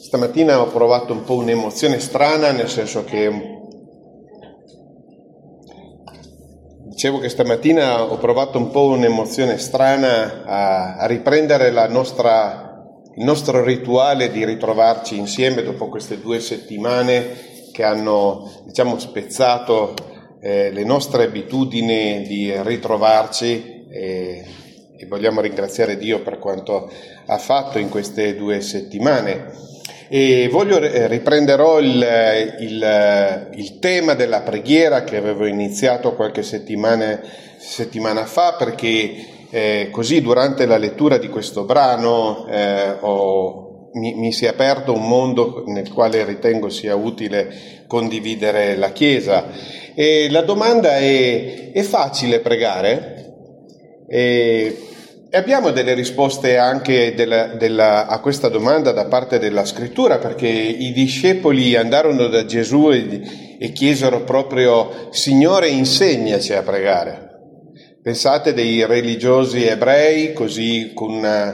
Stamattina ho provato un po' un'emozione strana, nel senso che dicevo che stamattina ho provato un po' un'emozione strana a riprendere il nostro rituale di ritrovarci insieme dopo queste 2 settimane che hanno, spezzato le nostre abitudini di ritrovarci e vogliamo ringraziare Dio per quanto ha fatto in queste 2 settimane. E riprenderò il tema della preghiera che avevo iniziato qualche settimana fa, perché così durante la lettura di questo brano mi si è aperto un mondo nel quale ritengo sia utile condividere la Chiesa. E la domanda è facile pregare? E abbiamo delle risposte anche a questa domanda da parte della Scrittura, perché i discepoli andarono da Gesù e chiesero proprio: Signore, insegnaci a pregare. Pensate dei religiosi ebrei, così con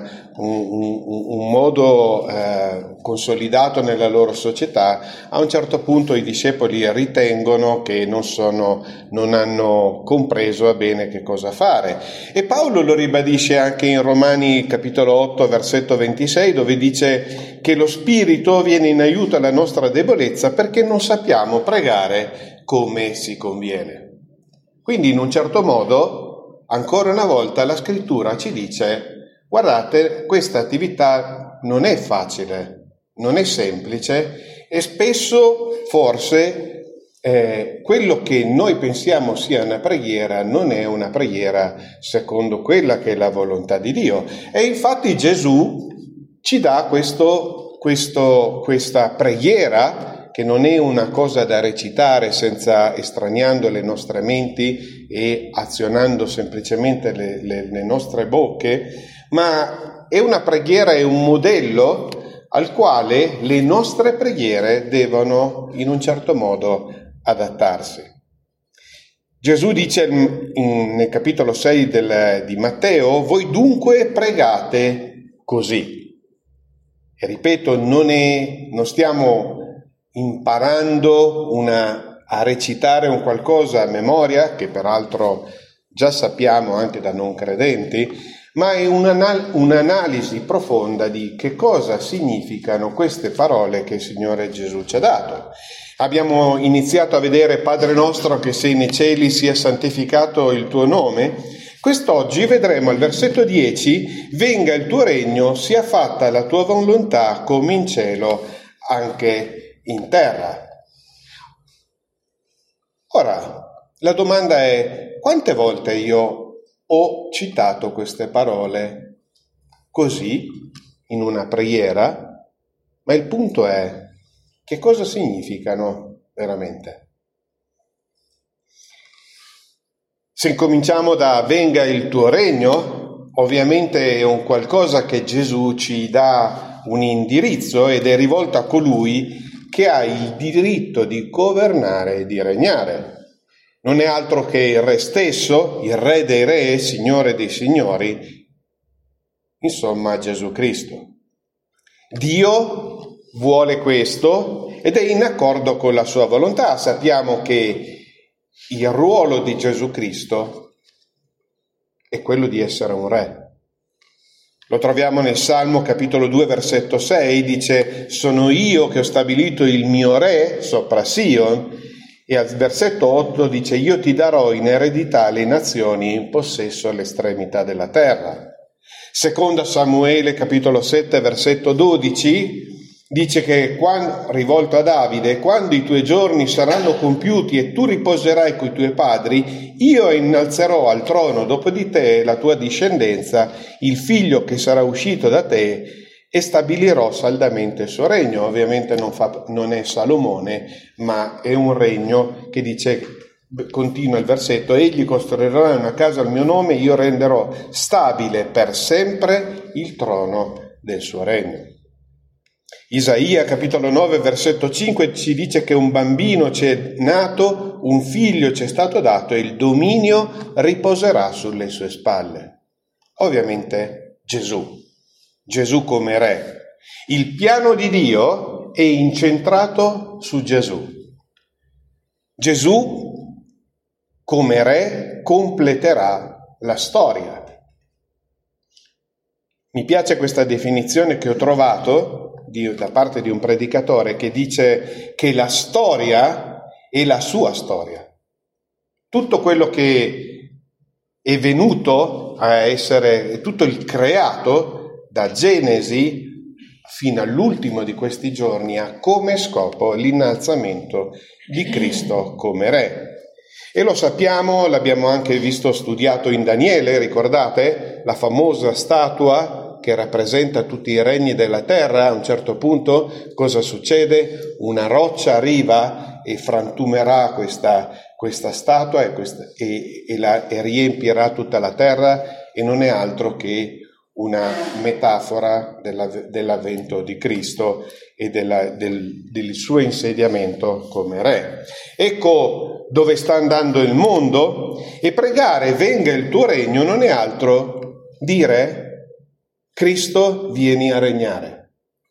un modo consolidato nella loro società. A un certo punto i discepoli ritengono che non hanno compreso bene che cosa fare. E Paolo lo ribadisce anche in Romani capitolo 8 versetto 26, dove dice che lo Spirito viene in aiuto alla nostra debolezza perché non sappiamo pregare come si conviene. Quindi in un certo modo, ancora una volta, la Scrittura ci dice: guardate, questa attività non è facile, non è semplice e spesso forse quello che noi pensiamo sia una preghiera non è una preghiera secondo quella che è la volontà di Dio. E infatti Gesù ci dà questa preghiera, che non è una cosa da recitare estraniando le nostre menti e azionando semplicemente le nostre bocche, ma è una preghiera, è un modello al quale le nostre preghiere devono in un certo modo adattarsi. Gesù dice nel capitolo 6 di Matteo: voi dunque pregate così. E ripeto, non stiamo imparando a recitare un qualcosa a memoria, che peraltro già sappiamo anche da non credenti, ma è un'analisi profonda di che cosa significano queste parole che il Signore Gesù ci ha dato. Abbiamo iniziato a vedere: Padre nostro che sei nei cieli, sia santificato il tuo nome. Quest'oggi vedremo al versetto 10: venga il tuo regno, sia fatta la tua volontà come in cielo anche in terra. Ora, la domanda è: quante volte io ho citato queste parole così, in una preghiera? Ma il punto è: che cosa significano veramente? Se incominciamo da venga il tuo regno, ovviamente è un qualcosa che Gesù ci dà un indirizzo ed è rivolto a colui che ha il diritto di governare e di regnare. Non è altro che il Re stesso, il Re dei Re, Signore dei Signori, insomma Gesù Cristo. Dio vuole questo ed è in accordo con la sua volontà. Sappiamo che il ruolo di Gesù Cristo è quello di essere un Re. Lo troviamo nel Salmo capitolo 2 versetto 6, dice: sono io che ho stabilito il mio re sopra Sion, e al versetto 8 dice: io ti darò in eredità le nazioni in possesso all'estremità della terra. Seconda Samuele capitolo 7 versetto 12 dice che, rivolto a Davide: quando i tuoi giorni saranno compiuti e tu riposerai coi tuoi padri, io innalzerò al trono dopo di te la tua discendenza, il figlio che sarà uscito da te, e stabilirò saldamente il suo regno. Ovviamente non è Salomone, ma è un regno che dice, continua il versetto: egli costruirà una casa al mio nome, io renderò stabile per sempre il trono del suo regno. Isaia capitolo 9 versetto 5 ci dice che un bambino ci è nato, un figlio ci è stato dato e il dominio riposerà sulle sue spalle. Ovviamente Gesù come re. Il piano di Dio è incentrato su Gesù. Gesù, come re, completerà la storia. Mi piace questa definizione che ho trovato da parte di un predicatore che dice che la storia è la sua storia. Tutto quello che è venuto a essere, tutto il creato, da Genesi fino all'ultimo di questi giorni, ha come scopo l'innalzamento di Cristo come Re. E lo sappiamo, l'abbiamo anche visto studiato in Daniele, ricordate? La famosa statua che rappresenta tutti i regni della terra. A un certo punto cosa succede? Una roccia arriva e frantumerà questa statua e riempirà tutta la terra, e non è altro che una metafora dell'avvento di Cristo e del suo insediamento come re. Ecco dove sta andando il mondo, e pregare venga il tuo regno non è altro dire: Cristo, vieni a regnare.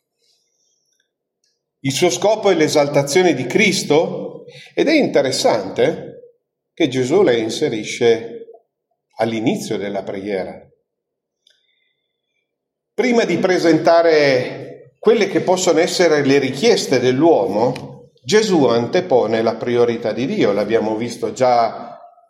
Il suo scopo è l'esaltazione di Cristo, ed è interessante che Gesù le inserisce all'inizio della preghiera. Prima di presentare quelle che possono essere le richieste dell'uomo, Gesù antepone la priorità di Dio. L'abbiamo visto già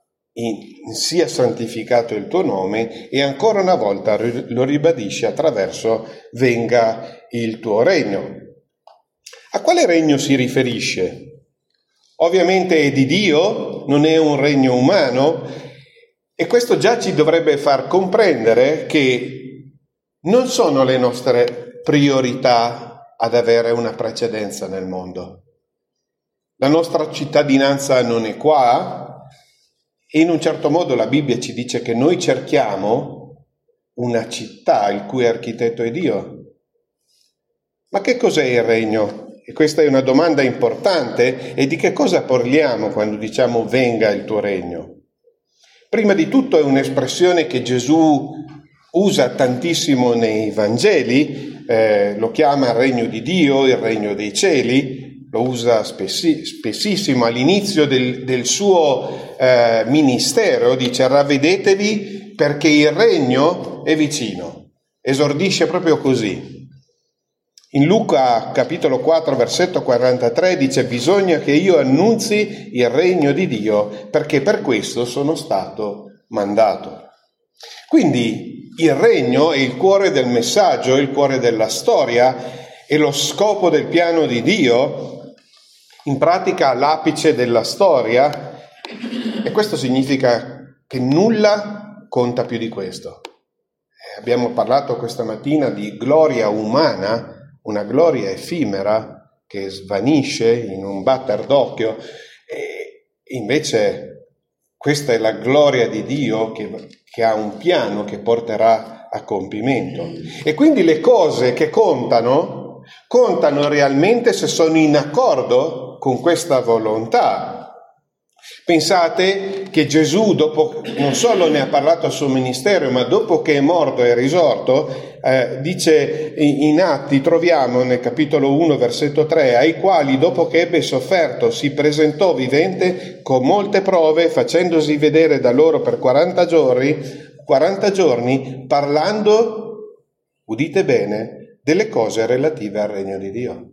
sia santificato il tuo nome, e ancora una volta lo ribadisce attraverso venga il tuo regno. A quale regno si riferisce? Ovviamente è di Dio, non è un regno umano, e questo già ci dovrebbe far comprendere che non sono le nostre priorità ad avere una precedenza nel mondo. La nostra cittadinanza non è qua, e in un certo modo la Bibbia ci dice che noi cerchiamo una città il cui architetto è Dio. Ma che cos'è il regno? E questa è una domanda importante. E di che cosa parliamo quando diciamo venga il tuo regno? Prima di tutto è un'espressione che Gesù usa tantissimo nei Vangeli, lo chiama il regno di Dio, il regno dei cieli. Lo usa spessissimo all'inizio del suo ministero. Dice: ravvedetevi perché il regno è vicino. Esordisce proprio così. In Luca capitolo 4 versetto 43 dice: bisogna che io annunzi il regno di Dio, perché per questo sono stato mandato. Quindi il regno è il cuore del messaggio, il cuore della storia, e lo scopo del piano di Dio, in pratica l'apice della storia, e questo significa che nulla conta più di questo. Abbiamo parlato questa mattina di gloria umana, una gloria effimera che svanisce in un batter d'occhio, e invece questa è la gloria di Dio che ha un piano che porterà a compimento. E quindi le cose che contano realmente se sono in accordo con questa volontà. Pensate che Gesù, dopo non solo ne ha parlato al suo ministero, ma dopo che è morto e risorto, dice in Atti, troviamo nel capitolo 1 versetto 3, ai quali dopo che ebbe sofferto si presentò vivente con molte prove, facendosi vedere da loro per 40 giorni, parlando, udite bene, delle cose relative al regno di Dio.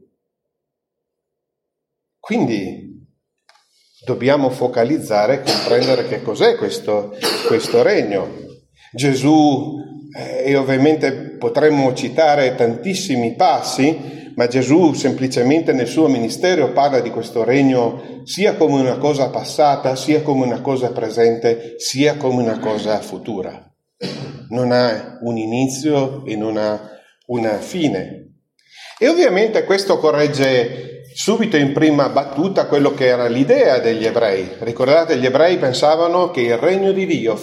Quindi dobbiamo focalizzare e comprendere che cos'è questo regno. Gesù, e ovviamente potremmo citare tantissimi passi, ma Gesù semplicemente nel suo ministero parla di questo regno sia come una cosa passata, sia come una cosa presente, sia come una cosa futura. Non ha un inizio e non ha una fine. E ovviamente questo corregge subito in prima battuta quello che era l'idea degli ebrei. Ricordate, gli ebrei pensavano che il regno di Dio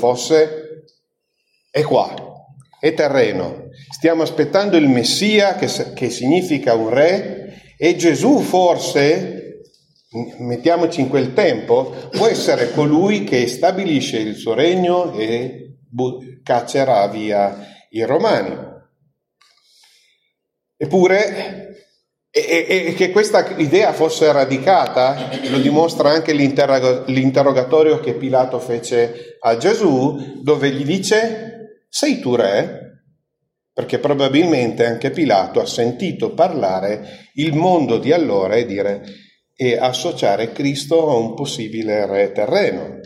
è qua, è terreno. Stiamo aspettando il Messia, che significa un re, e Gesù forse, mettiamoci in quel tempo, può essere colui che stabilisce il suo regno e caccerà via i romani. Eppure, e che questa idea fosse radicata lo dimostra anche l'interrogatorio che Pilato fece a Gesù, dove gli dice: sei tu re? Perché probabilmente anche Pilato ha sentito parlare il mondo di allora e associare Cristo a un possibile re terreno.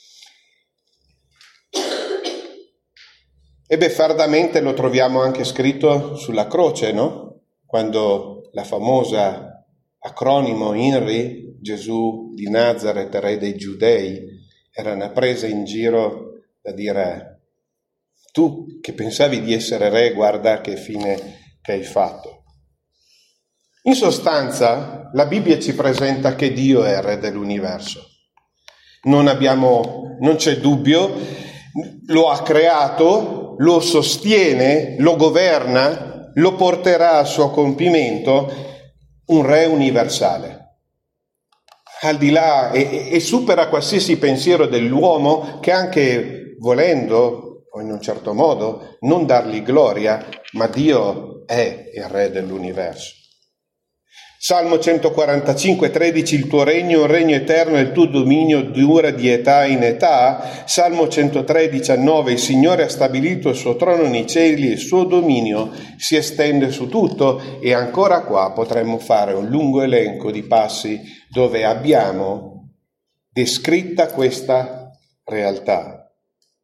E beffardamente lo troviamo anche scritto sulla croce, no? Quando la famosa acronimo INRI, Gesù di Nazaret, re dei Giudei, era una presa in giro da dire: tu che pensavi di essere re, guarda che fine che hai fatto. In sostanza, la Bibbia ci presenta che Dio è il re dell'universo. Non c'è dubbio, lo ha creato, lo sostiene, lo governa, lo porterà a suo compimento, un re universale. Al di là e supera qualsiasi pensiero dell'uomo, che anche volendo, o in un certo modo, non dargli gloria, ma Dio è il re dell'universo. Salmo 145, 13, il tuo regno è un regno eterno e il tuo dominio dura di età in età. Salmo 103, 19, il Signore ha stabilito il suo trono nei cieli e il suo dominio si estende su tutto. E ancora qua potremmo fare un lungo elenco di passi dove abbiamo descritta questa realtà.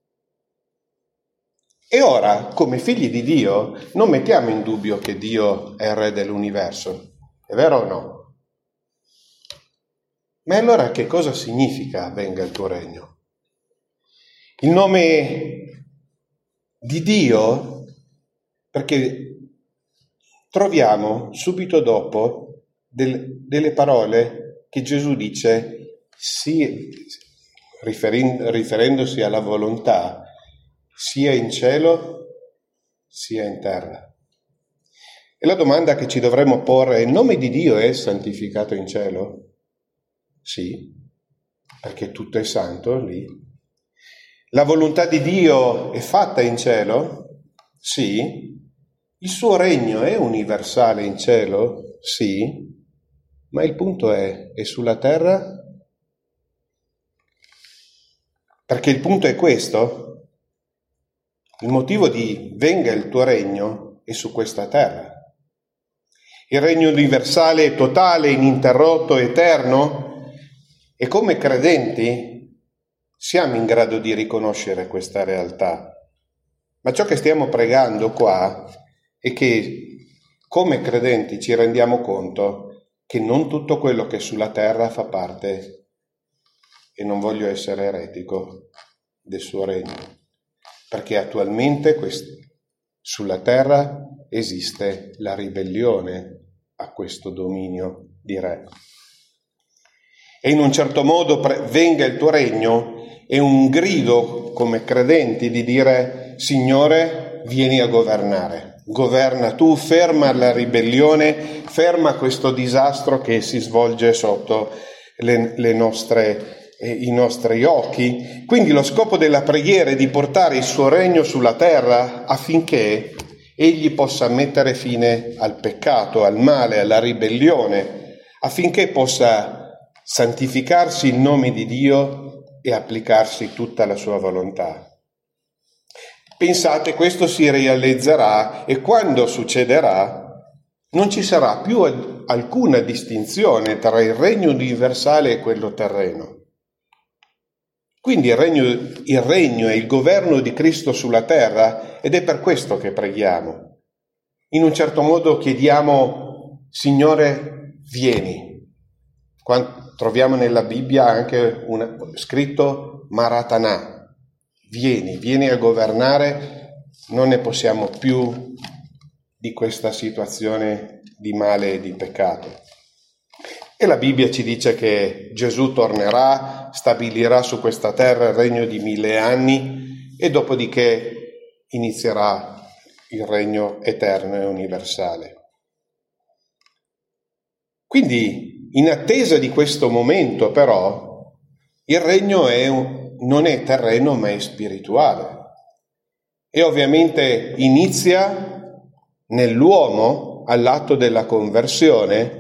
E ora, come figli di Dio, non mettiamo in dubbio che Dio è il re dell'universo. È vero o no? Ma allora che cosa significa venga il tuo regno? Il nome di Dio, perché troviamo subito dopo delle parole che Gesù dice, sì, riferendosi alla volontà, sia in cielo sia in terra. E la domanda che ci dovremmo porre: il nome di Dio è santificato in cielo? Sì, perché tutto è santo lì. La volontà di Dio è fatta in cielo? Sì. Il suo regno è universale in cielo? Sì. Ma il punto è sulla terra? Perché il punto è questo. Il motivo di venga il tuo regno è su questa terra. Il regno universale è totale, ininterrotto, eterno, e come credenti siamo in grado di riconoscere questa realtà. Ma ciò che stiamo pregando qua è che come credenti ci rendiamo conto che non tutto quello che è sulla terra fa parte, e non voglio essere eretico, del suo regno, perché attualmente sulla terra esiste la ribellione a questo dominio di re. E in un certo modo venga il tuo regno è un grido come credenti di dire: Signore, vieni a governare, governa tu, ferma la ribellione, ferma questo disastro che si svolge sotto i nostri occhi. Quindi lo scopo della preghiera è di portare il suo regno sulla terra affinché Egli possa mettere fine al peccato, al male, alla ribellione, affinché possa santificarsi il nome di Dio e applicarsi tutta la sua volontà. Pensate, questo si realizzerà e quando succederà non ci sarà più alcuna distinzione tra il regno universale e quello terreno. Quindi il regno e il governo di Cristo sulla terra, ed è per questo che preghiamo. In un certo modo chiediamo: Signore, vieni. Troviamo nella Bibbia anche scritto Maratana, vieni a governare, non ne possiamo più di questa situazione di male e di peccato. E la Bibbia ci dice che Gesù tornerà, stabilirà su questa terra il regno di 1000 anni e dopodiché inizierà il regno eterno e universale. Quindi, in attesa di questo momento, però, il regno non è terreno ma è spirituale. E ovviamente inizia nell'uomo all'atto della conversione.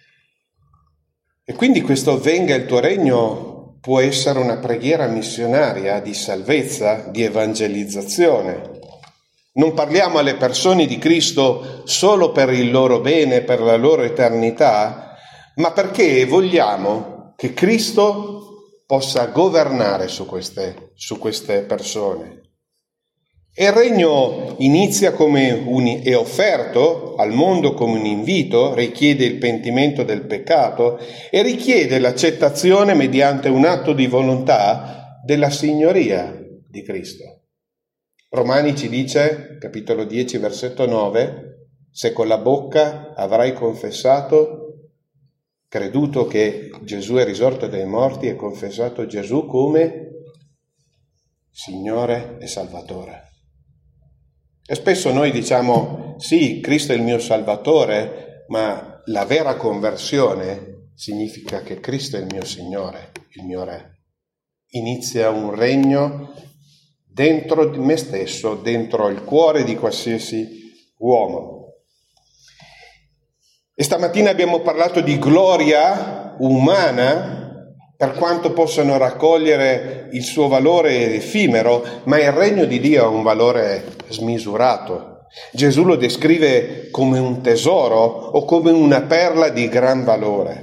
E quindi questo venga il tuo regno può essere una preghiera missionaria di salvezza, di evangelizzazione. Non parliamo alle persone di Cristo solo per il loro bene, per la loro eternità, ma perché vogliamo che Cristo possa governare su queste persone. E il regno inizia è offerto al mondo come un invito, richiede il pentimento del peccato e richiede l'accettazione mediante un atto di volontà della signoria di Cristo. Romani ci dice, capitolo 10, versetto 9, se con la bocca avrai confessato, creduto che Gesù è risorto dai morti e confessato Gesù come Signore e Salvatore. E spesso noi diciamo, sì, Cristo è il mio Salvatore, ma la vera conversione significa che Cristo è il mio Signore, il mio Re. Inizia un regno dentro di me stesso, dentro il cuore di qualsiasi uomo. E stamattina abbiamo parlato di gloria umana, per quanto possano raccogliere il suo valore effimero, ma il regno di Dio ha un valore smisurato. Gesù lo descrive come un tesoro o come una perla di gran valore.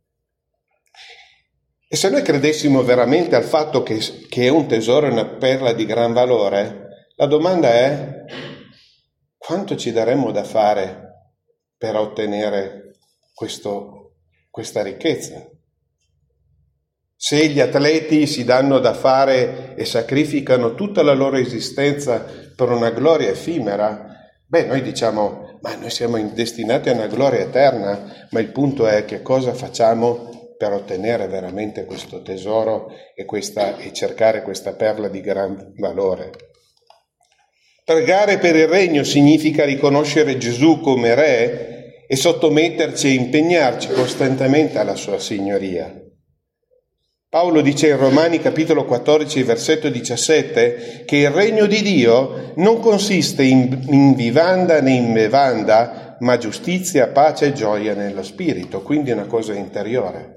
E se noi credessimo veramente al fatto che è un tesoro e una perla di gran valore, la domanda è: quanto ci daremmo da fare per ottenere questa ricchezza? Se gli atleti si danno da fare e sacrificano tutta la loro esistenza per una gloria effimera, noi diciamo, ma noi siamo destinati a una gloria eterna, ma il punto è che cosa facciamo per ottenere veramente questo tesoro e cercare questa perla di gran valore. Pregare per il regno significa riconoscere Gesù come Re e sottometterci e impegnarci costantemente alla sua signoria. Paolo dice in Romani capitolo 14 versetto 17 che il regno di Dio non consiste in vivanda né in bevanda, ma giustizia, pace e gioia nello spirito, quindi una cosa interiore.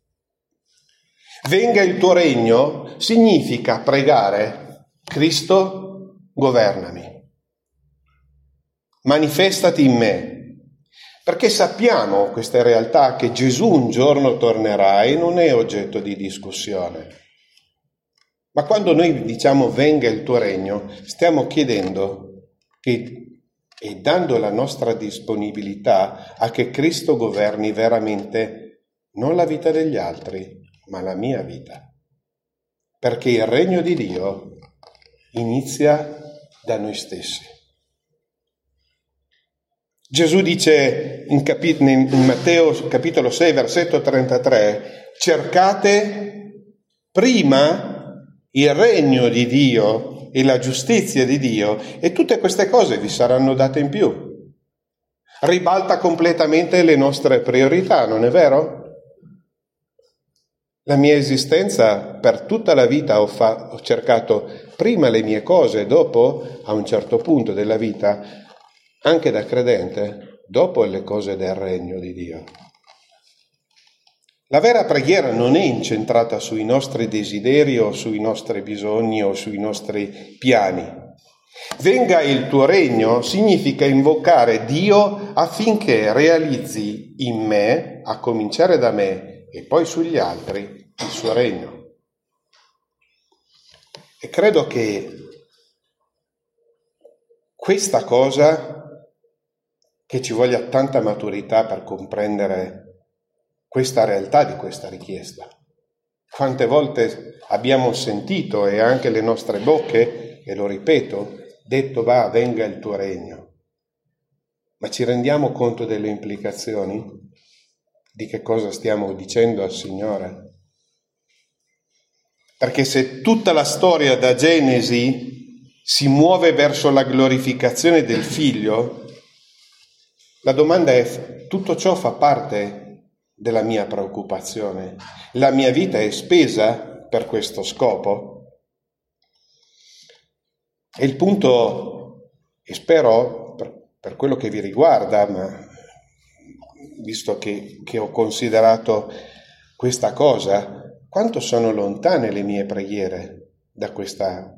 Venga il tuo regno significa pregare: Cristo, governami, manifestati in me. Perché sappiamo questa realtà che Gesù un giorno tornerà e non è oggetto di discussione. Ma quando noi diciamo venga il tuo regno, stiamo chiedendo e dando la nostra disponibilità a che Cristo governi veramente non la vita degli altri, ma la mia vita. Perché il regno di Dio inizia da noi stessi. Gesù dice in Matteo capitolo 6 versetto 33: cercate prima il regno di Dio e la giustizia di Dio e tutte queste cose vi saranno date in più. Ribalta completamente le nostre priorità, non è vero? La mia esistenza per tutta la vita ho cercato prima le mie cose, dopo, a un certo punto della vita, anche da credente, dopo le cose del regno di Dio. La vera preghiera non è incentrata sui nostri desideri o sui nostri bisogni o sui nostri piani. Venga il tuo regno significa invocare Dio affinché realizzi in me, a cominciare da me e poi sugli altri, il suo regno. E credo che questa cosa, che ci voglia tanta maturità per comprendere questa realtà di questa richiesta. Quante volte abbiamo sentito, e anche le nostre bocche, e lo ripeto, detto va, venga il tuo regno. Ma ci rendiamo conto delle implicazioni? Di che cosa stiamo dicendo al Signore? Perché se tutta la storia da Genesi si muove verso la glorificazione del Figlio, la domanda è: tutto ciò fa parte della mia preoccupazione? La mia vita è spesa per questo scopo? E il punto, e spero per quello che vi riguarda, ma visto che ho considerato questa cosa, quanto sono lontane le mie preghiere da questa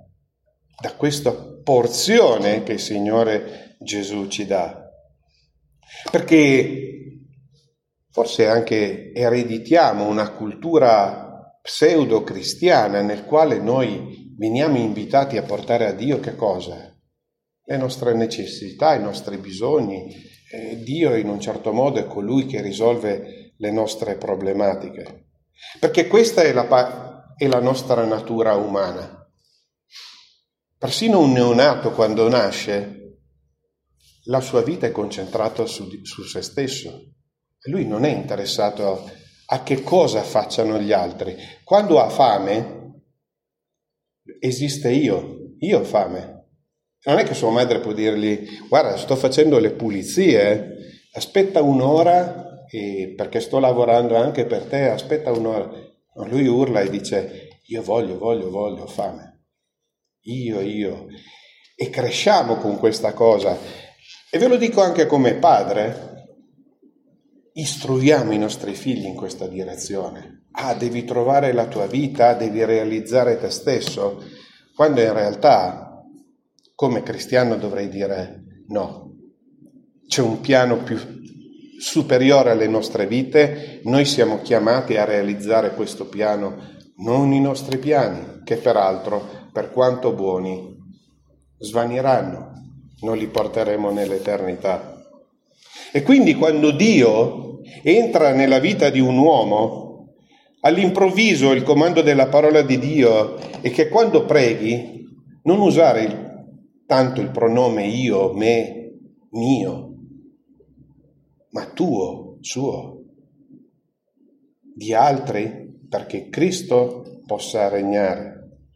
porzione che il Signore Gesù ci dà. Perché forse anche ereditiamo una cultura pseudo-cristiana nel quale noi veniamo invitati a portare a Dio che cosa? Le nostre necessità, i nostri bisogni. Dio in un certo modo è colui che risolve le nostre problematiche. Perché questa è la nostra natura umana. Persino un neonato quando nasce, la sua vita è concentrata su se stesso. Lui non è interessato a che cosa facciano gli altri. Quando ha fame, esiste io ho fame. Non è che sua madre può dirgli: guarda, sto facendo le pulizie, aspetta un'ora, perché sto lavorando anche per te, aspetta un'ora. No, lui urla e dice: io voglio, ho fame. Io. E cresciamo con questa cosa. E ve lo dico anche come padre, istruiamo i nostri figli in questa direzione. Devi trovare la tua vita, devi realizzare te stesso, quando in realtà, come cristiano, dovrei dire no. C'è un piano più superiore alle nostre vite, noi siamo chiamati a realizzare questo piano, non i nostri piani, che peraltro, per quanto buoni, svaniranno, non li porteremo nell'eternità. E quindi quando Dio entra nella vita di un uomo, all'improvviso il comando della parola di Dio è che quando preghi non usare tanto il pronome io, me, mio, ma tuo, suo, di altri, perché Cristo possa regnare.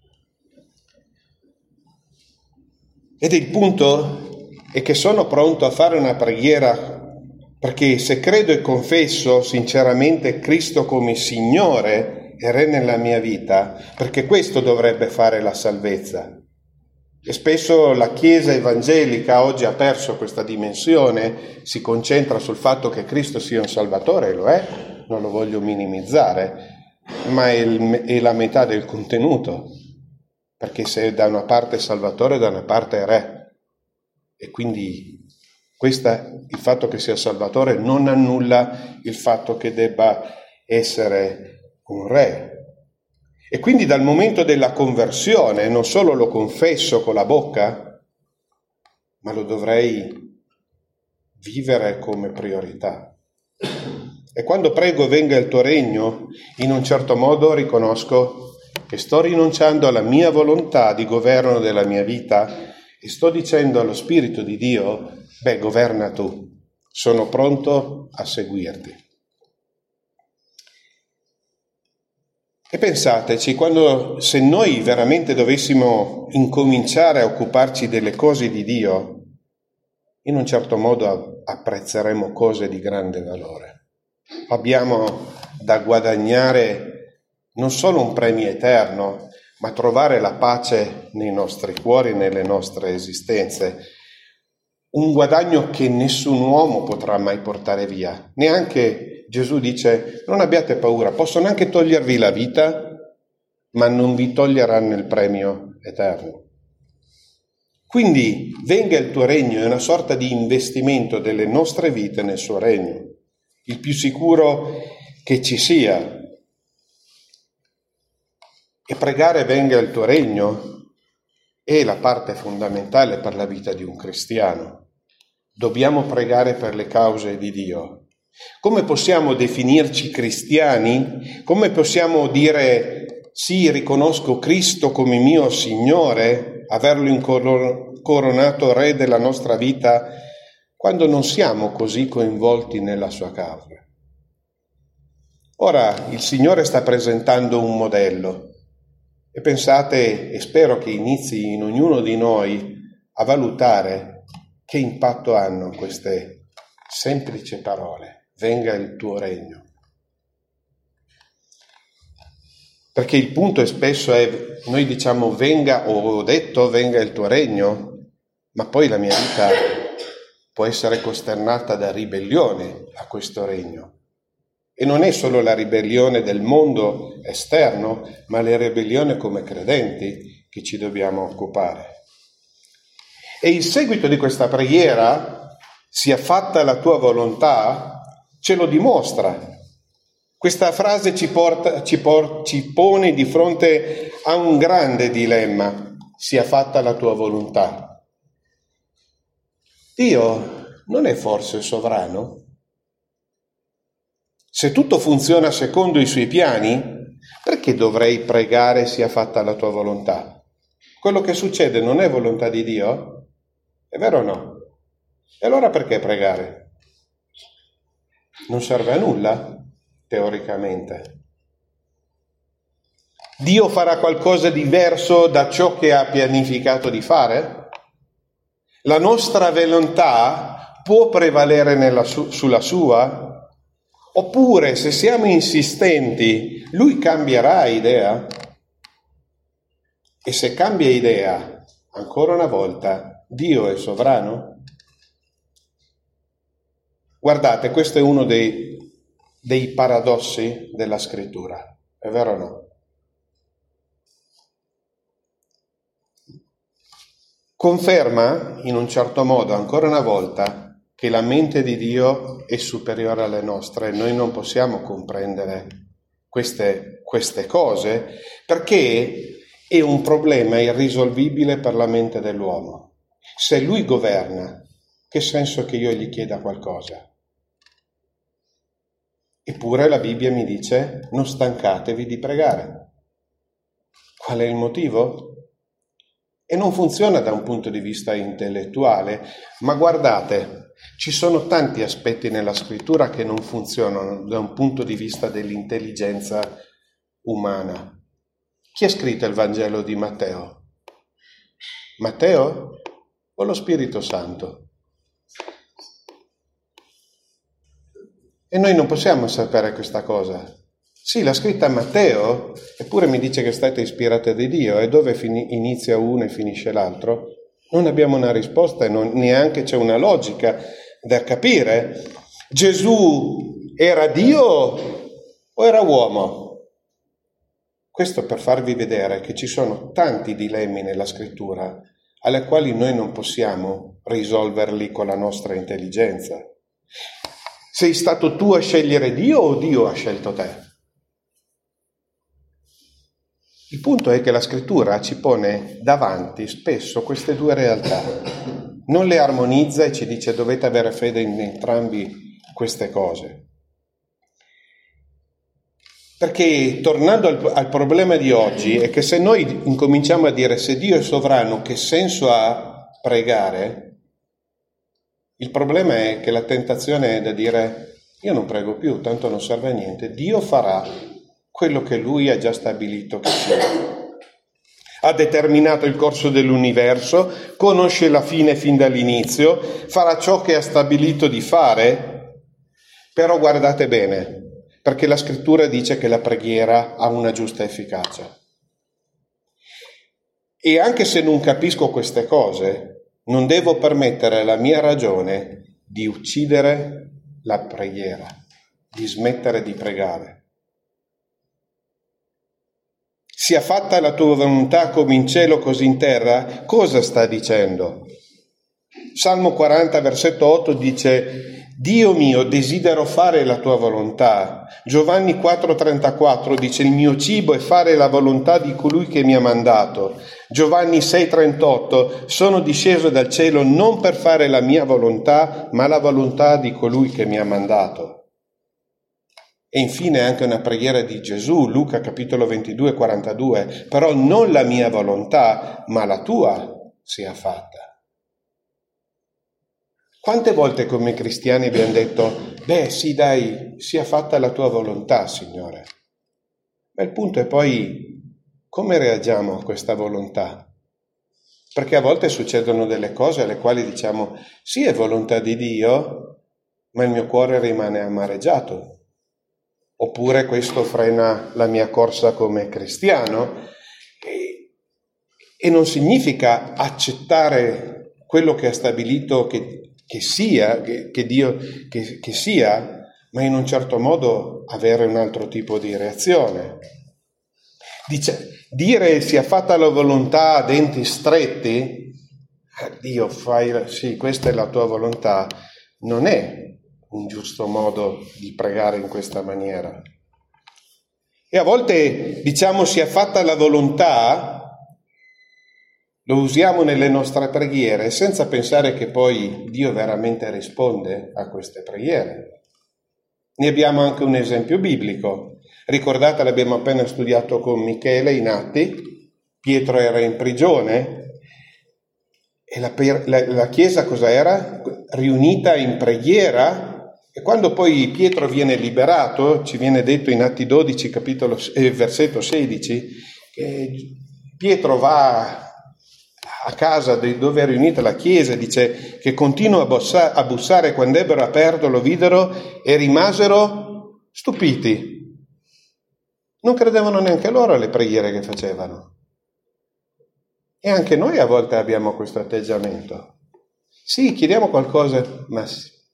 Ed il punto è che sono pronto a fare una preghiera perché se credo e confesso sinceramente Cristo come Signore e Re nella mia vita, perché questo dovrebbe fare la salvezza. E spesso la Chiesa evangelica oggi ha perso questa dimensione, si concentra sul fatto che Cristo sia un Salvatore, lo è, non lo voglio minimizzare, ma è la metà del contenuto, perché se da una parte è Salvatore, da una parte è Re. E quindi il fatto che sia Salvatore non annulla il fatto che debba essere un Re. E quindi dal momento della conversione non solo lo confesso con la bocca, ma lo dovrei vivere come priorità. E quando prego venga il tuo regno, in un certo modo riconosco che sto rinunciando alla mia volontà di governo della mia vita e sto dicendo allo Spirito di Dio: governa tu, sono pronto a seguirti. E pensateci, se noi veramente dovessimo incominciare a occuparci delle cose di Dio, in un certo modo apprezzeremo cose di grande valore. Abbiamo da guadagnare non solo un premio eterno, ma trovare la pace nei nostri cuori, nelle nostre esistenze. Un guadagno che nessun uomo potrà mai portare via. Neanche Gesù dice: non abbiate paura, possono anche togliervi la vita, ma non vi toglieranno il premio eterno. Quindi venga il tuo regno è una sorta di investimento delle nostre vite nel suo regno, il più sicuro che ci sia. E pregare venga il tuo regno è la parte fondamentale per la vita di un cristiano. Dobbiamo pregare per le cause di Dio. Come possiamo definirci cristiani? Come possiamo dire: sì, riconosco Cristo come mio Signore, averlo incoronato Re della nostra vita, quando non siamo così coinvolti nella sua causa? Ora il Signore sta presentando un modello e pensate, e spero che inizi in ognuno di noi a valutare che impatto hanno queste semplici parole: venga il tuo regno. Perché il punto spesso è, noi diciamo venga, o ho detto venga il tuo regno, ma poi la mia vita può essere costernata da ribellione a questo regno. E non è solo la ribellione del mondo esterno, ma la ribellione come credenti che ci dobbiamo occupare. E il seguito di questa preghiera, sia fatta la tua volontà, ce lo dimostra. Questa frase ci pone di fronte a un grande dilemma: sia fatta la tua volontà. Dio non è forse sovrano? Se tutto funziona secondo i suoi piani, perché dovrei pregare sia fatta la tua volontà? Quello che succede non è volontà di Dio? È vero o no? E allora perché pregare? Non serve a nulla, teoricamente. Dio farà qualcosa di diverso da ciò che ha pianificato di fare? La nostra volontà può prevalere sulla sua? Oppure, se siamo insistenti, lui cambierà idea? E se cambia idea, ancora una volta, Dio è sovrano? Guardate, questo è uno dei paradossi della scrittura, è vero o no? Conferma, in un certo modo, ancora una volta, che la mente di Dio è superiore alle nostre. Noi non possiamo comprendere queste cose perché è un problema irrisolvibile per la mente dell'uomo. Se lui governa, che senso che io gli chieda qualcosa? Eppure la Bibbia mi dice: non stancatevi di pregare. Qual è il motivo? E non funziona da un punto di vista intellettuale, ma guardate, ci sono tanti aspetti nella scrittura che non funzionano da un punto di vista dell'intelligenza umana. Chi ha scritto il Vangelo di Matteo? Matteo o lo Spirito Santo? E noi non possiamo sapere questa cosa. Sì, l'ha scritta Matteo, eppure mi dice che è stata ispirata da Dio, e dove inizia uno e finisce l'altro? Non abbiamo una risposta e neanche c'è una logica da capire. Gesù era Dio o era uomo? Questo per farvi vedere che ci sono tanti dilemmi nella scrittura alle quali noi non possiamo risolverli con la nostra intelligenza. Sei stato tu a scegliere Dio o Dio ha scelto te? Il punto è che la scrittura ci pone davanti spesso queste due realtà, non le armonizza e ci dice dovete avere fede in entrambi queste cose. Perché tornando al problema di oggi è che se noi incominciamo a dire se Dio è sovrano, che senso ha pregare? Il problema è che la tentazione è da dire io non prego più, tanto non serve a niente, Dio farà quello che lui ha già stabilito che sia. Ha determinato il corso dell'universo, conosce la fine fin dall'inizio, farà ciò che ha stabilito di fare, però guardate bene, perché la scrittura dice che la preghiera ha una giusta efficacia. E anche se non capisco queste cose, non devo permettere alla mia ragione di uccidere la preghiera, di smettere di pregare. Sia fatta la tua volontà come in cielo così in terra, cosa sta dicendo? Salmo 40, versetto 8 dice: Dio mio, desidero fare la tua volontà. Giovanni 4,34 dice: il mio cibo è fare la volontà di colui che mi ha mandato. Giovanni 6,38 sono disceso dal cielo non per fare la mia volontà, ma la volontà di colui che mi ha mandato. E infine anche una preghiera di Gesù, Luca capitolo 22, 42, però non la mia volontà, ma la tua sia fatta. Quante volte come cristiani abbiamo detto, sì dai, sia fatta la tua volontà, Signore. Ma il punto è poi come reagiamo a questa volontà? Perché a volte succedono delle cose alle quali diciamo, sì è volontà di Dio, ma il mio cuore rimane amareggiato. Oppure questo frena la mia corsa come cristiano e non significa accettare quello che ha stabilito che che sia, ma in un certo modo avere un altro tipo di reazione. Dire sia fatta la volontà a denti stretti, Dio sì, questa è la tua volontà, non è un giusto modo di pregare in questa maniera. E a volte diciamo sia fatta la volontà, lo usiamo nelle nostre preghiere senza pensare che poi Dio veramente risponde a queste preghiere. Ne abbiamo anche un esempio biblico. Ricordate, l'abbiamo appena studiato con Michele in Atti, Pietro era in prigione e la Chiesa cosa era? Riunita in preghiera. E quando poi Pietro viene liberato, ci viene detto in Atti 12, versetto 16, che Pietro va a casa dove è riunita la Chiesa, dice che continua a bussare, quando ebbero aperto lo videro e rimasero stupiti. Non credevano neanche loro alle preghiere che facevano. E anche noi a volte abbiamo questo atteggiamento. Sì, chiediamo qualcosa, ma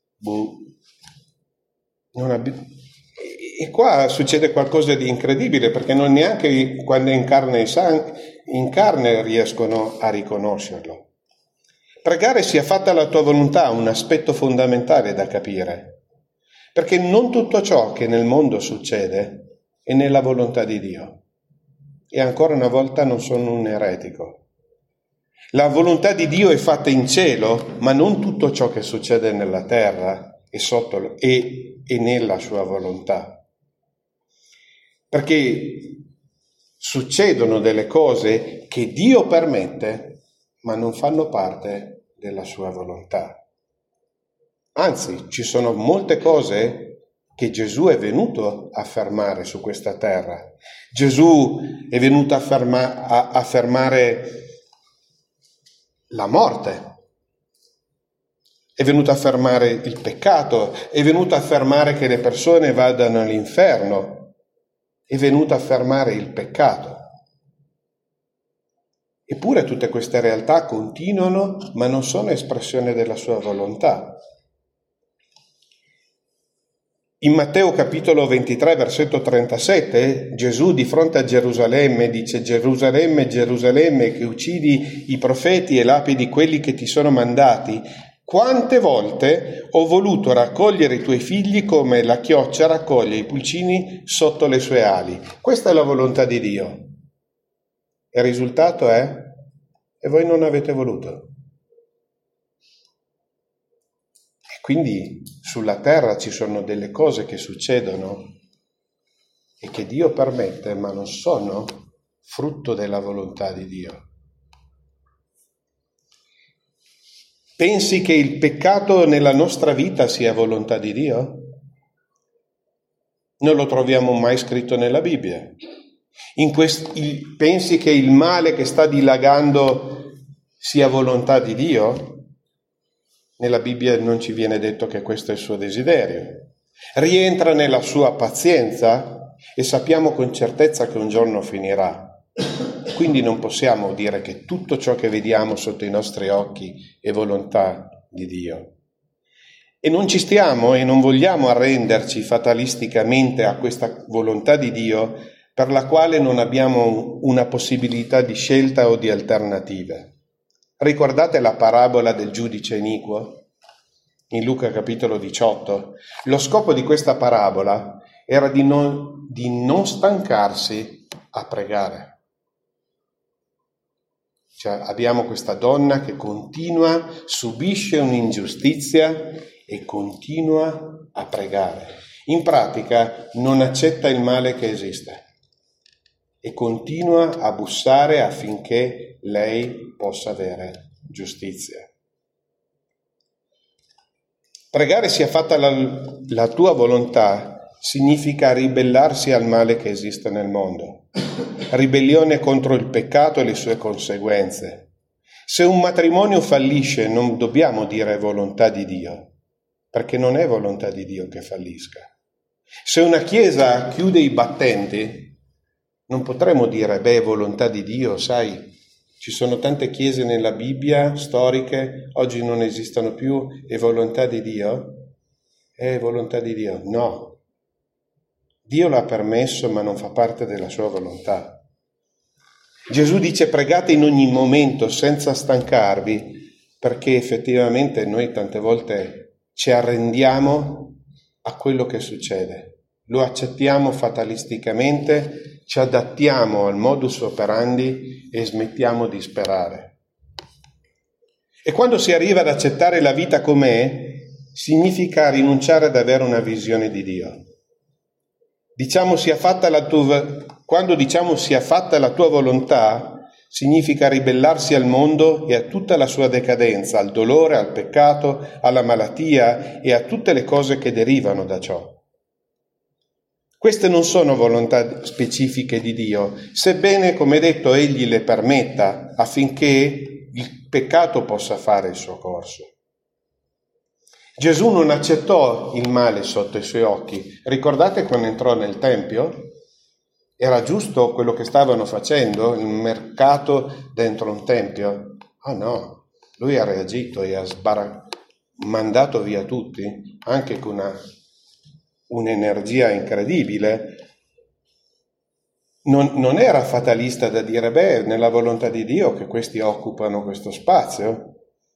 e qua succede qualcosa di incredibile, perché non neanche quando è in carne riescono a riconoscerlo. Pregare sia fatta la tua volontà è un aspetto fondamentale da capire, perché non tutto ciò che nel mondo succede è nella volontà di Dio. E ancora una volta non sono un eretico. La volontà di Dio è fatta in cielo, ma non tutto ciò che succede nella terra è nella sua volontà. Perché succedono delle cose che Dio permette, ma non fanno parte della sua volontà. Anzi, ci sono molte cose che Gesù è venuto a fermare su questa terra. Gesù è venuto a fermare la morte, è venuto a fermare il peccato, è venuto a fermare che le persone vadano all'inferno, è venuto a fermare il peccato. Eppure tutte queste realtà continuano, ma non sono espressione della sua volontà. In Matteo capitolo 23, versetto 37, Gesù di fronte a Gerusalemme dice: Gerusalemme, Gerusalemme, che uccidi i profeti e lapidi quelli che ti sono mandati, quante volte ho voluto raccogliere i tuoi figli come la chioccia raccoglie i pulcini sotto le sue ali. Questa è la volontà di Dio. E il risultato è: e voi non avete voluto. Quindi sulla terra ci sono delle cose che succedono e che Dio permette, ma non sono frutto della volontà di Dio. Pensi che il peccato nella nostra vita sia volontà di Dio? Non lo troviamo mai scritto nella Bibbia. Pensi che il male che sta dilagando sia volontà di Dio? Nella Bibbia non ci viene detto che questo è il suo desiderio. Rientra nella sua pazienza e sappiamo con certezza che un giorno finirà. Quindi non possiamo dire che tutto ciò che vediamo sotto i nostri occhi è volontà di Dio. E non ci stiamo e non vogliamo arrenderci fatalisticamente a questa volontà di Dio per la quale non abbiamo una possibilità di scelta o di alternative. Ricordate la parabola del giudice iniquo? In Luca capitolo 18. Lo scopo di questa parabola era di non stancarsi a pregare. Cioè, abbiamo questa donna che subisce un'ingiustizia e continua a pregare. In pratica non accetta il male che esiste e continua a bussare affinché lei possa avere giustizia. Pregare sia fatta la tua volontà significa ribellarsi al male che esiste nel mondo, ribellione contro il peccato e le sue conseguenze. Se un matrimonio fallisce non dobbiamo dire volontà di Dio, perché non è volontà di Dio che fallisca. Se una chiesa chiude i battenti, non potremo dire, volontà di Dio, sai, Ci sono tante chiese nella Bibbia, storiche, oggi non esistono più, è volontà di Dio? È volontà di Dio? No. Dio l'ha permesso, ma non fa parte della sua volontà. Gesù dice: pregate in ogni momento senza stancarvi, perché effettivamente noi tante volte ci arrendiamo a quello che succede. Lo accettiamo fatalisticamente, ci adattiamo al modus operandi e smettiamo di sperare. E quando si arriva ad accettare la vita com'è, significa rinunciare ad avere una visione di Dio. Quando diciamo sia fatta la tua volontà, significa ribellarsi al mondo e a tutta la sua decadenza, al dolore, al peccato, alla malattia e a tutte le cose che derivano da ciò. Queste non sono volontà specifiche di Dio, sebbene, come detto, Egli le permetta affinché il peccato possa fare il suo corso. Gesù non accettò il male sotto i suoi occhi. Ricordate quando entrò nel Tempio? Era giusto quello che stavano facendo, il mercato dentro un tempio? Ah no, lui ha reagito e ha mandato via tutti, anche con un'energia incredibile. Non era fatalista da dire, nella volontà di Dio che questi occupano questo spazio.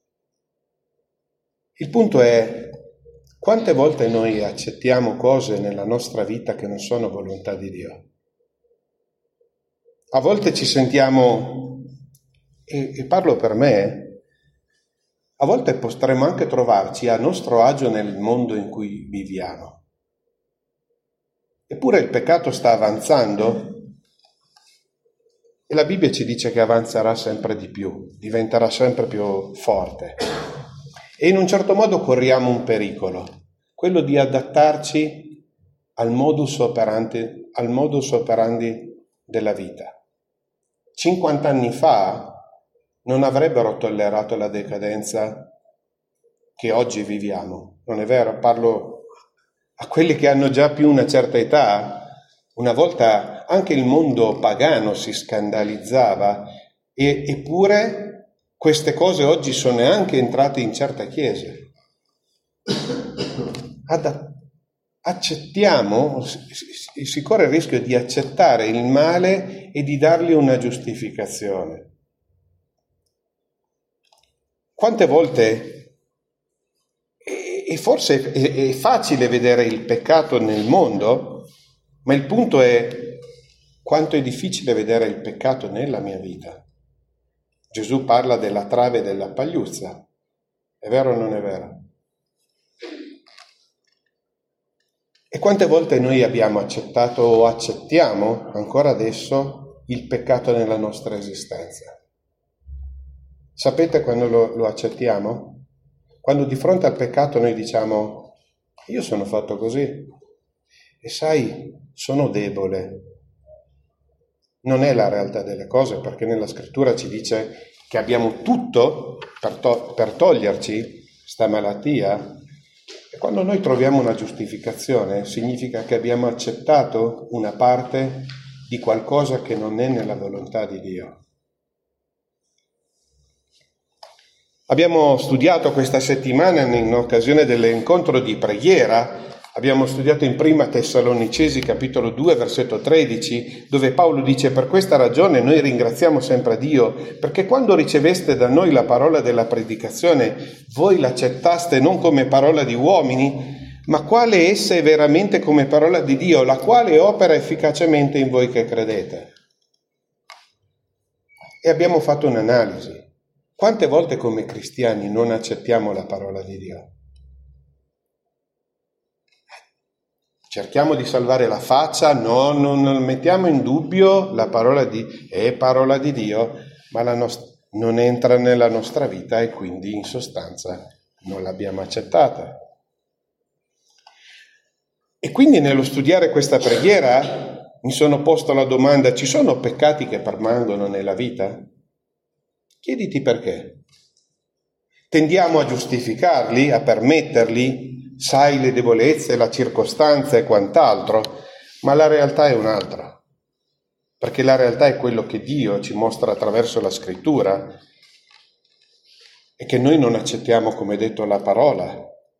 Il punto è, quante volte noi accettiamo cose nella nostra vita che non sono volontà di Dio? A volte ci sentiamo, e parlo per me, a volte potremmo anche trovarci a nostro agio nel mondo in cui viviamo. Eppure il peccato sta avanzando e la Bibbia ci dice che avanzerà sempre di più, diventerà sempre più forte. E in un certo modo corriamo un pericolo, quello di adattarci al modus operandi della vita. 50 anni fa non avrebbero tollerato la decadenza che oggi viviamo, non è vero? Parlo a quelli che hanno già più una certa età. Una volta anche il mondo pagano si scandalizzava, eppure queste cose oggi sono anche entrate in certe chiese. Accettiamo, si corre il rischio di accettare il male e di dargli una giustificazione. Quante volte, e forse è facile vedere il peccato nel mondo, ma il punto è quanto è difficile vedere il peccato nella mia vita. Gesù parla della trave e della pagliuzza, è vero o non è vero? E quante volte noi abbiamo accettato o accettiamo ancora adesso il peccato nella nostra esistenza? Sapete quando lo accettiamo? Quando di fronte al peccato noi diciamo: io sono fatto così e sai, sono debole. Non è la realtà delle cose, perché nella scrittura ci dice che abbiamo tutto per toglierci questa malattia. E quando noi troviamo una giustificazione, significa che abbiamo accettato una parte di qualcosa che non è nella volontà di Dio. Abbiamo studiato questa settimana in occasione dell'incontro di preghiera, abbiamo studiato in Prima Tessalonicesi capitolo 2 versetto 13, dove Paolo dice: per questa ragione noi ringraziamo sempre Dio, perché quando riceveste da noi la parola della predicazione, voi l'accettaste non come parola di uomini, ma quale essa è veramente come parola di Dio, la quale opera efficacemente in voi che credete. E abbiamo fatto un'analisi. Quante volte come cristiani non accettiamo la parola di Dio? Cerchiamo di salvare la faccia, non mettiamo in dubbio la parola di Dio, ma non entra nella nostra vita e quindi in sostanza non l'abbiamo accettata. E quindi nello studiare questa preghiera mi sono posto la domanda: ci sono peccati che permangono nella vita? Chiediti perché. Tendiamo a giustificarli, a permetterli, sai le debolezze, la circostanza e quant'altro, ma la realtà è un'altra. perché la realtà è quello che Dio ci mostra attraverso la Scrittura e che noi non accettiamo come detto la parola.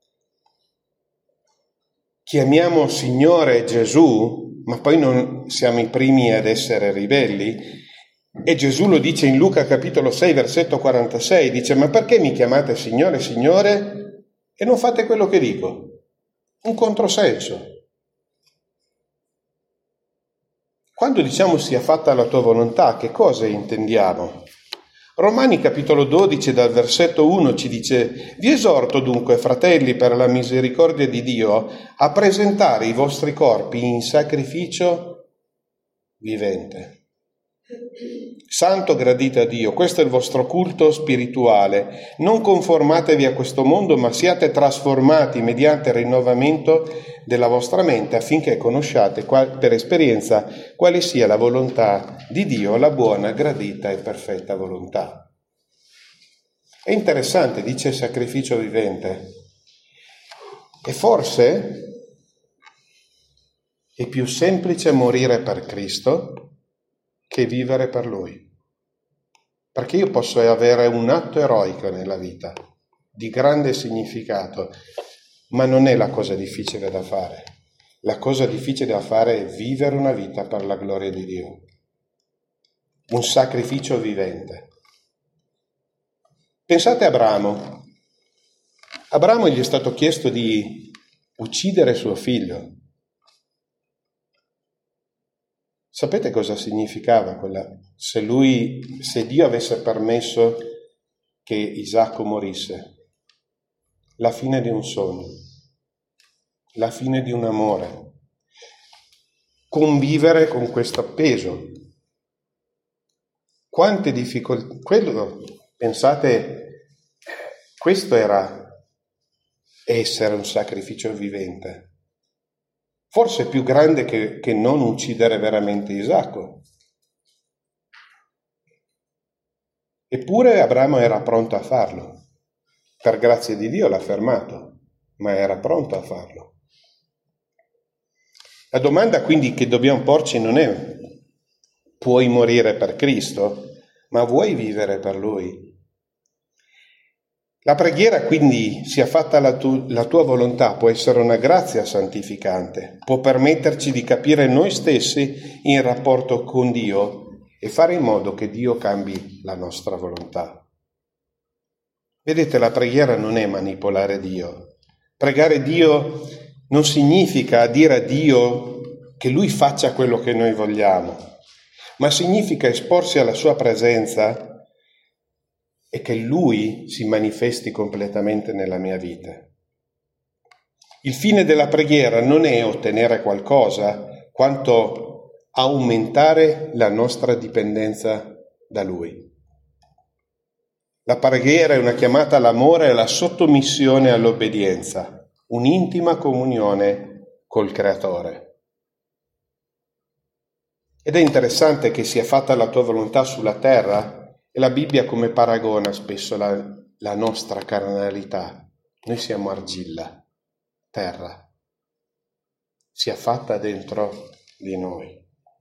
Chiamiamo Signore Gesù, ma poi non siamo i primi ad essere ribelli. E Gesù lo dice in Luca capitolo 6, versetto 46, dice: ma perché mi chiamate Signore, Signore, e non fate quello che dico? Un controsenso. Quando diciamo sia fatta la tua volontà, che cosa intendiamo? Romani capitolo 12 dal versetto 1 ci dice: vi esorto dunque, fratelli, per la misericordia di Dio, a presentare i vostri corpi in sacrificio vivente, santo, gradito a Dio. Questo è il vostro culto spirituale. Non conformatevi a questo mondo, ma siate trasformati mediante il rinnovamento della vostra mente, affinché conosciate per esperienza quale sia la volontà di Dio, la buona, gradita e perfetta volontà. È interessante, dice sacrificio vivente. E forse è più semplice morire per Cristo che vivere per Lui. Perché io posso avere un atto eroico nella vita, di grande significato, ma non è la cosa difficile da fare. La cosa difficile da fare è vivere una vita per la gloria di Dio. Un sacrificio vivente. Pensate a Abramo. Abramo gli è stato chiesto di uccidere suo figlio. Sapete cosa significava quella? Se Dio avesse permesso che Isacco morisse, la fine di un sogno, la fine di un amore, convivere con questo peso. Quante difficoltà, pensate, questo era essere un sacrificio vivente. Forse più grande che non uccidere veramente Isacco. Eppure Abramo era pronto a farlo. Per grazia di Dio l'ha fermato, ma era pronto a farlo. La domanda quindi che dobbiamo porci non è: puoi morire per Cristo, ma vuoi vivere per Lui? La preghiera quindi, sia fatta la tua volontà, può essere una grazia santificante, può permetterci di capire noi stessi in rapporto con Dio e fare in modo che Dio cambi la nostra volontà. Vedete, la preghiera non è manipolare Dio. Pregare Dio non significa dire a Dio che Lui faccia quello che noi vogliamo, ma significa esporsi alla sua presenza e che Lui si manifesti completamente nella mia vita. Il fine della preghiera non è ottenere qualcosa, quanto aumentare la nostra dipendenza da Lui. La preghiera è una chiamata all'amore e alla sottomissione e all'obbedienza, un'intima comunione col Creatore. Ed è interessante che sia fatta la tua volontà sulla terra. E la Bibbia come paragona spesso la nostra carnalità. Noi siamo argilla, terra. Sia fatta dentro di noi.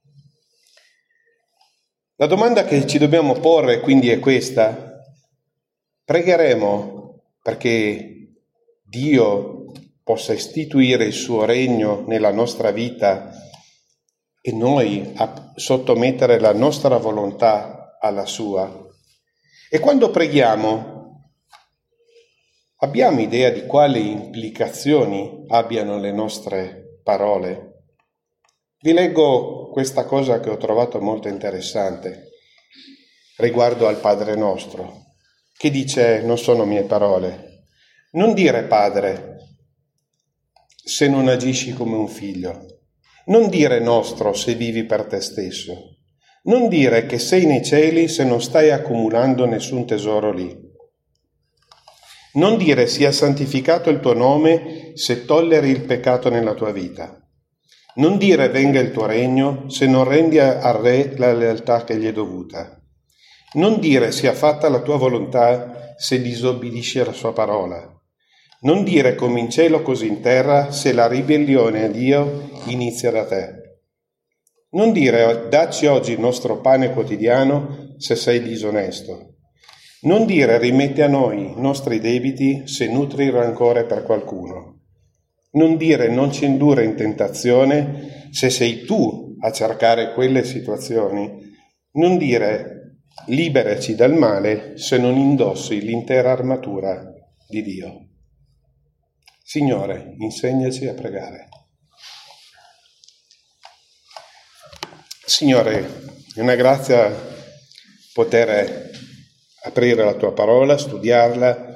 La domanda che ci dobbiamo porre quindi è questa. Pregheremo perché Dio possa istituire il suo regno nella nostra vita e noi sottomettere la nostra volontà alla sua. E quando preghiamo, abbiamo idea di quali implicazioni abbiano le nostre parole? Vi leggo questa cosa che ho trovato molto interessante riguardo al Padre nostro, che dice, non sono mie parole, non dire Padre se non agisci come un figlio, non dire nostro se vivi per te stesso. Non dire che sei nei cieli se non stai accumulando nessun tesoro lì. Non dire sia santificato il tuo nome se tolleri il peccato nella tua vita. Non dire venga il tuo regno se non rendi al Re la lealtà che gli è dovuta. Non dire sia fatta la tua volontà se disobbedisci alla sua parola. Non dire come in cielo così in terra se la ribellione a Dio inizia da te. Non dire dacci oggi il nostro pane quotidiano se sei disonesto. Non dire rimetti a noi i nostri debiti se nutri rancore per qualcuno. Non dire non ci indurre in tentazione se sei tu a cercare quelle situazioni. Non dire liberaci dal male se non indossi l'intera armatura di Dio. Signore, insegnaci a pregare. Signore, è una grazia poter aprire la tua parola, studiarla.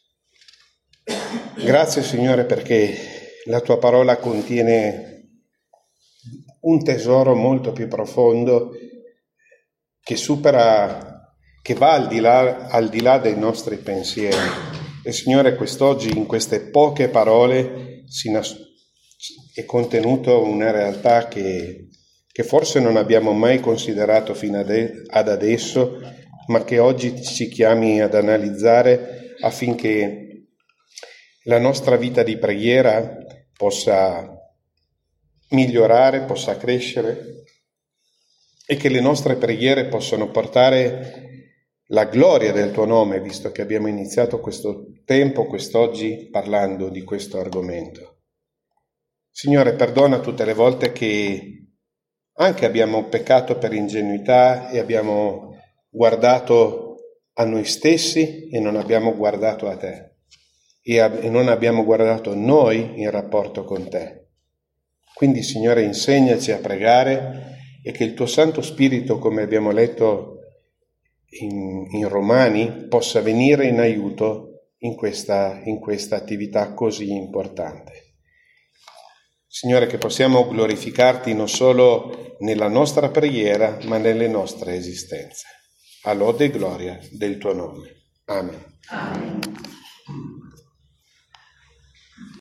Grazie, Signore, perché la tua parola contiene un tesoro molto più profondo che supera, che va al di là dei nostri pensieri. E Signore, quest'oggi in queste poche parole è contenuto una realtà che forse non abbiamo mai considerato fino ad adesso, ma che oggi ci chiami ad analizzare affinché la nostra vita di preghiera possa migliorare, possa crescere e che le nostre preghiere possano portare la gloria del tuo nome, visto che abbiamo iniziato questo tempo, quest'oggi, parlando di questo argomento. Signore, perdona tutte le volte che anche abbiamo peccato per ingenuità e abbiamo guardato a noi stessi e non abbiamo guardato a te e non abbiamo guardato noi in rapporto con te. Quindi, Signore, insegnaci a pregare e che il tuo Santo Spirito, come abbiamo letto in Romani, possa venire in aiuto in questa attività così importante. Signore, che possiamo glorificarti non solo nella nostra preghiera, ma nelle nostre esistenze. A lode e gloria del tuo nome. Amen. Amen.